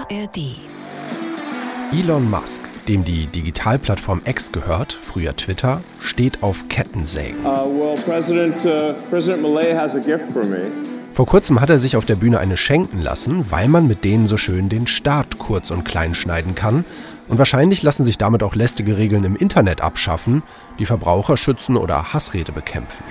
ARD. Elon Musk, dem die Digitalplattform X gehört, früher Twitter, steht auf Kettensägen. President Milei has a gift for me. Vor kurzem hat er sich auf der Bühne eine schenken lassen, weil man mit denen so schön den Staat kurz und klein schneiden kann. Und wahrscheinlich lassen sich damit auch lästige Regeln im Internet abschaffen, die Verbraucher schützen oder Hassrede bekämpfen.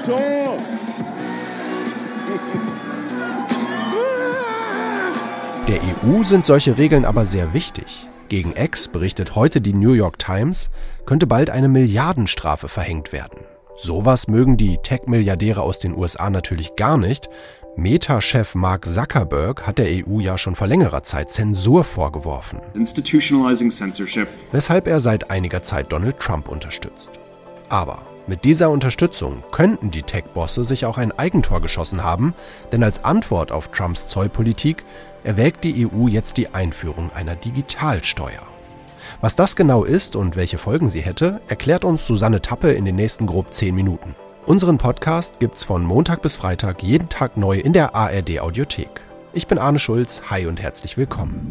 Der EU sind solche Regeln aber sehr wichtig. Gegen X, berichtet heute die New York Times, könnte bald eine Milliardenstrafe verhängt werden. Sowas mögen die Tech-Milliardäre aus den USA natürlich gar nicht. Meta-Chef Mark Zuckerberg hat der EU ja schon vor längerer Zeit Zensur vorgeworfen. Institutionalizing censorship. Weshalb er seit einiger Zeit Donald Trump unterstützt. Aber mit dieser Unterstützung könnten die Tech-Bosse sich auch ein Eigentor geschossen haben, denn als Antwort auf Trumps Zollpolitik erwägt die EU jetzt die Einführung einer Digitalsteuer. Was das genau ist und welche Folgen sie hätte, erklärt uns Susanne Tappe in den nächsten grob 10 Minuten. Unseren Podcast gibt's von Montag bis Freitag jeden Tag neu in der ARD Audiothek. Ich bin Arne Schulz, hi und herzlich willkommen.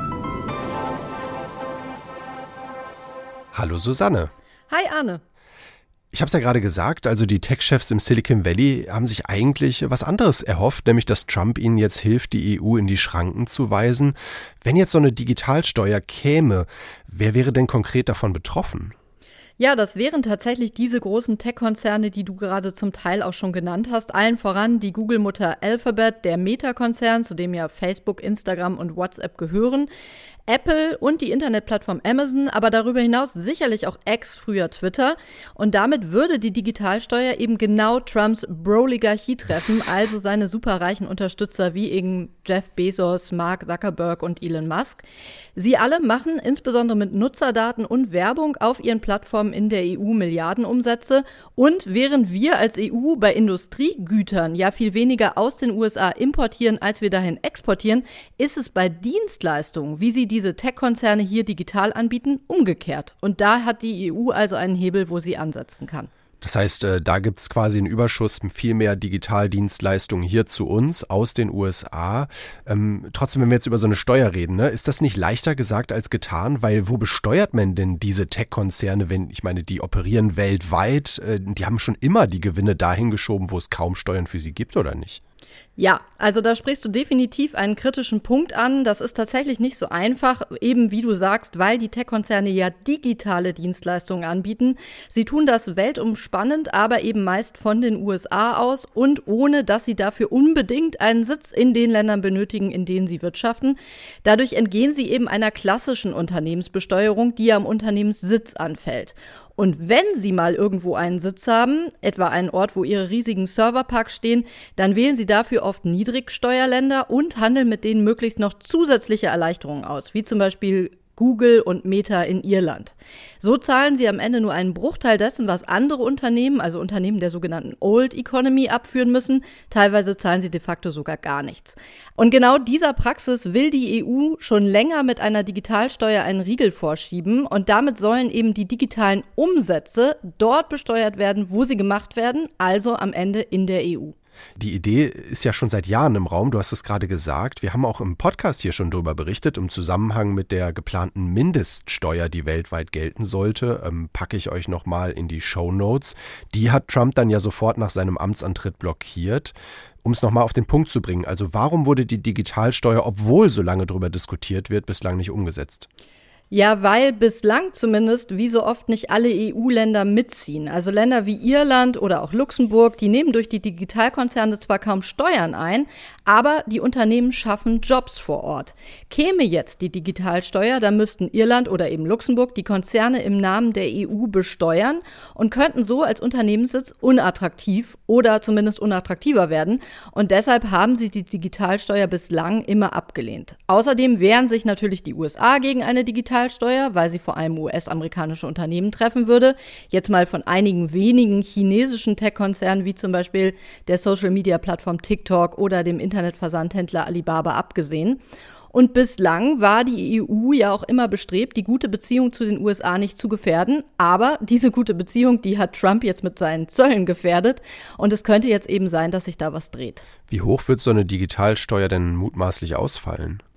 Hallo Susanne. Hi Arne. Ich habe es ja gerade gesagt, also die Tech-Chefs im Silicon Valley haben sich eigentlich was anderes erhofft, nämlich dass Trump ihnen jetzt hilft, die EU in die Schranken zu weisen. Wenn jetzt so eine Digitalsteuer käme, wer wäre denn konkret davon betroffen? Ja, das wären tatsächlich diese großen Tech-Konzerne, die du gerade zum Teil auch schon genannt hast. Allen voran die Google-Mutter Alphabet, der Meta-Konzern, zu dem ja Facebook, Instagram und WhatsApp gehören. Apple und die Internetplattform Amazon, aber darüber hinaus sicherlich auch X, früher Twitter. Und damit würde die Digitalsteuer eben genau Trumps Broligarchie treffen, also seine superreichen Unterstützer wie eben Jeff Bezos, Mark Zuckerberg und Elon Musk. Sie alle machen insbesondere mit Nutzerdaten und Werbung auf ihren Plattformen in der EU Milliardenumsätze. Und während wir als EU bei Industriegütern ja viel weniger aus den USA importieren, als wir dahin exportieren, ist es bei Dienstleistungen, wie sie diese Tech-Konzerne hier digital anbieten, umgekehrt. Und da hat die EU also einen Hebel, wo sie ansetzen kann. Das heißt, da gibt es quasi einen Überschuss, viel mehr Digitaldienstleistungen hier zu uns aus den USA. Trotzdem, wenn wir jetzt über so eine Steuer reden, ne, ist das nicht leichter gesagt als getan? Weil wo besteuert man denn diese Tech-Konzerne, wenn, ich meine, die operieren weltweit, die haben schon immer die Gewinne dahin geschoben, wo es kaum Steuern für sie gibt, oder nicht? Ja, also da sprichst du definitiv einen kritischen Punkt an. Das ist tatsächlich nicht so einfach, eben wie du sagst, weil die Tech-Konzerne ja digitale Dienstleistungen anbieten. Sie tun das weltumspannend, aber eben meist von den USA aus und ohne, dass sie dafür unbedingt einen Sitz in den Ländern benötigen, in denen sie wirtschaften. Dadurch entgehen sie eben einer klassischen Unternehmensbesteuerung, die am Unternehmenssitz anfällt. Und wenn sie mal irgendwo einen Sitz haben, etwa einen Ort, wo ihre riesigen Serverparks stehen, dann wählen sie dafür oft Niedrigsteuerländer und handeln mit denen möglichst noch zusätzliche Erleichterungen aus, wie zum Beispiel Google und Meta in Irland. So zahlen sie am Ende nur einen Bruchteil dessen, was andere Unternehmen, also Unternehmen der sogenannten Old Economy, abführen müssen. Teilweise zahlen sie de facto sogar gar nichts. Und genau dieser Praxis will die EU schon länger mit einer Digitalsteuer einen Riegel vorschieben. Und damit sollen eben die digitalen Umsätze dort besteuert werden, wo sie gemacht werden, also am Ende in der EU. Die Idee ist ja schon seit Jahren im Raum, du hast es gerade gesagt. Wir haben auch im Podcast hier schon darüber berichtet, im Zusammenhang mit der geplanten Mindeststeuer, die weltweit gelten sollte. Packe ich euch nochmal in die Shownotes. Die hat Trump dann ja sofort nach seinem Amtsantritt blockiert. Um es nochmal auf den Punkt zu bringen, also warum wurde die Digitalsteuer, obwohl so lange darüber diskutiert wird, bislang nicht umgesetzt? Ja, weil bislang zumindest, wie so oft, nicht alle EU-Länder mitziehen. Also Länder wie Irland oder auch Luxemburg, die nehmen durch die Digitalkonzerne zwar kaum Steuern ein, aber die Unternehmen schaffen Jobs vor Ort. Käme jetzt die Digitalsteuer, dann müssten Irland oder eben Luxemburg die Konzerne im Namen der EU besteuern und könnten so als Unternehmenssitz unattraktiv oder zumindest unattraktiver werden. Und deshalb haben sie die Digitalsteuer bislang immer abgelehnt. Außerdem wehren sich natürlich die USA gegen eine Digitalsteuer, weil sie vor allem US-amerikanische Unternehmen treffen würde. Jetzt mal von einigen wenigen chinesischen Tech-Konzernen, wie zum Beispiel der Social-Media-Plattform TikTok oder dem Internetversandhändler Alibaba abgesehen. Und bislang war die EU ja auch immer bestrebt, die gute Beziehung zu den USA nicht zu gefährden. Aber diese gute Beziehung, die hat Trump jetzt mit seinen Zöllen gefährdet. Und es könnte jetzt eben sein, dass sich da was dreht. Wie hoch wird so eine Digitalsteuer denn mutmaßlich ausfallen?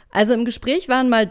Also im Gespräch waren mal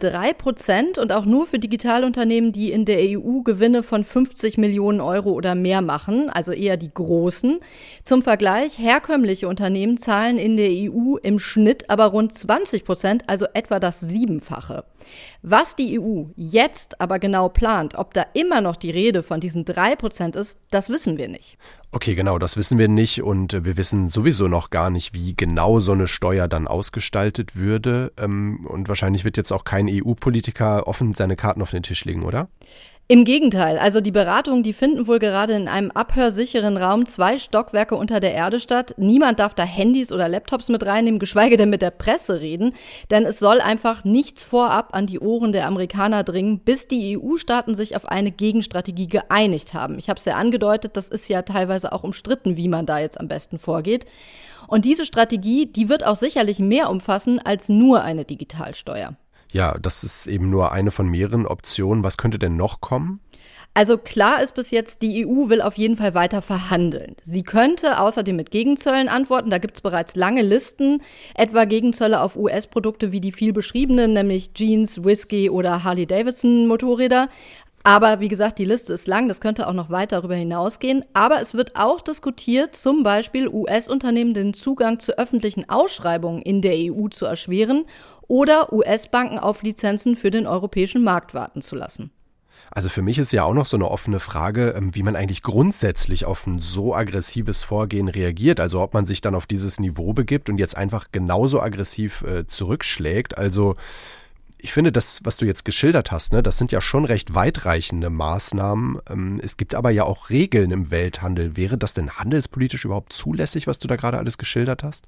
3% und auch nur für Digitalunternehmen, die in der EU Gewinne von 50 Millionen Euro oder mehr machen, also eher die großen. Zum Vergleich, herkömmliche Unternehmen zahlen in der EU im Schnitt aber rund 20%, also etwa das 7-fache. Was die EU jetzt aber genau plant, ob da immer noch die Rede von diesen 3% ist, das wissen wir nicht. Okay, genau, das wissen wir nicht und wir wissen sowieso noch gar nicht, wie genau so eine Steuer dann ausgestaltet würde. Und wahrscheinlich wird jetzt auch kein EU-Politiker offen seine Karten auf den Tisch legen, oder? Im Gegenteil, also die Beratungen, die finden wohl gerade in einem abhörsicheren Raum 2 Stockwerke unter der Erde statt. Niemand darf da Handys oder Laptops mit reinnehmen, geschweige denn mit der Presse reden, denn es soll einfach nichts vorab an die Ohren der Amerikaner dringen, bis die EU-Staaten sich auf eine Gegenstrategie geeinigt haben. Ich habe es ja angedeutet, das ist ja teilweise auch umstritten, wie man da jetzt am besten vorgeht. Und diese Strategie, die wird auch sicherlich mehr umfassen als nur eine Digitalsteuer. Ja, das ist eben nur eine von mehreren Optionen. Was könnte denn noch kommen? Also klar ist bis jetzt, die EU will auf jeden Fall weiter verhandeln. Sie könnte außerdem mit Gegenzöllen antworten. Da gibt es bereits lange Listen, etwa Gegenzölle auf US-Produkte wie die viel beschriebenen, nämlich Jeans, Whisky oder Harley-Davidson-Motorräder. Aber wie gesagt, die Liste ist lang, das könnte auch noch weit darüber hinausgehen. Aber es wird auch diskutiert, zum Beispiel US-Unternehmen den Zugang zu öffentlichen Ausschreibungen in der EU zu erschweren oder US-Banken auf Lizenzen für den europäischen Markt warten zu lassen. Also für mich ist ja auch noch so eine offene Frage, wie man eigentlich grundsätzlich auf ein so aggressives Vorgehen reagiert. Also ob man sich dann auf dieses Niveau begibt und jetzt einfach genauso aggressiv zurückschlägt. Also ich finde, das, was du jetzt geschildert hast, ne, das sind ja schon recht weitreichende Maßnahmen. Es gibt aber ja auch Regeln im Welthandel. Wäre das denn handelspolitisch überhaupt zulässig, was du da gerade alles geschildert hast?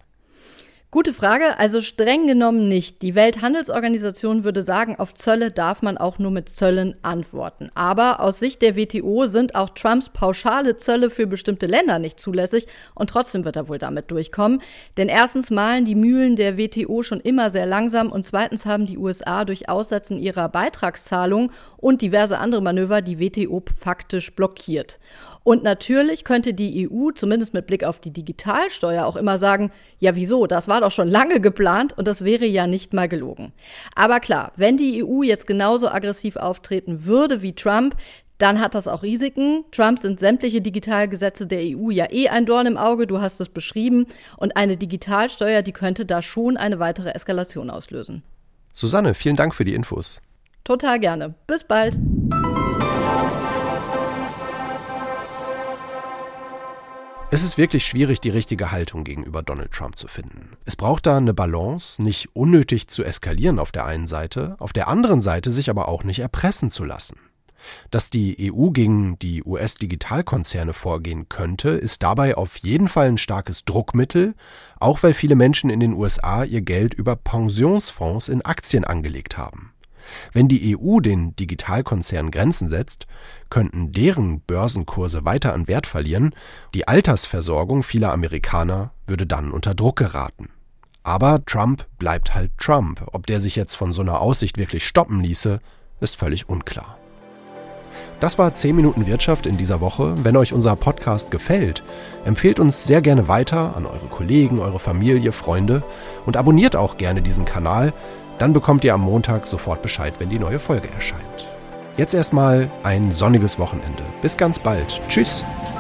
Gute Frage, also streng genommen nicht. Die Welthandelsorganisation würde sagen, auf Zölle darf man auch nur mit Zöllen antworten. Aber aus Sicht der WTO sind auch Trumps pauschale Zölle für bestimmte Länder nicht zulässig und trotzdem wird er wohl damit durchkommen. Denn erstens mahlen die Mühlen der WTO schon immer sehr langsam und zweitens haben die USA durch Aussetzen ihrer Beitragszahlungen und diverse andere Manöver die WTO faktisch blockiert. Und natürlich könnte die EU, zumindest mit Blick auf die Digitalsteuer, auch immer sagen, ja wieso, das war doch schon lange geplant und das wäre ja nicht mal gelogen. Aber klar, wenn die EU jetzt genauso aggressiv auftreten würde wie Trump, dann hat das auch Risiken. Trump sind sämtliche Digitalgesetze der EU ja ein Dorn im Auge, du hast es beschrieben. Und eine Digitalsteuer, die könnte da schon eine weitere Eskalation auslösen. Susanne, vielen Dank für die Infos. Total gerne. Bis bald. Es ist wirklich schwierig, die richtige Haltung gegenüber Donald Trump zu finden. Es braucht da eine Balance, nicht unnötig zu eskalieren auf der einen Seite, auf der anderen Seite sich aber auch nicht erpressen zu lassen. Dass die EU gegen die US-Digitalkonzerne vorgehen könnte, ist dabei auf jeden Fall ein starkes Druckmittel, auch weil viele Menschen in den USA ihr Geld über Pensionsfonds in Aktien angelegt haben. Wenn die EU den Digitalkonzernen Grenzen setzt, könnten deren Börsenkurse weiter an Wert verlieren, die Altersversorgung vieler Amerikaner würde dann unter Druck geraten. Aber Trump bleibt halt Trump. Ob der sich jetzt von so einer Aussicht wirklich stoppen ließe, ist völlig unklar. Das war 10 Minuten Wirtschaft in dieser Woche. Wenn euch unser Podcast gefällt, empfehlt uns sehr gerne weiter an eure Kollegen, eure Familie, Freunde und abonniert auch gerne diesen Kanal. Dann bekommt ihr am Montag sofort Bescheid, wenn die neue Folge erscheint. Jetzt erstmal ein sonniges Wochenende. Bis ganz bald. Tschüss.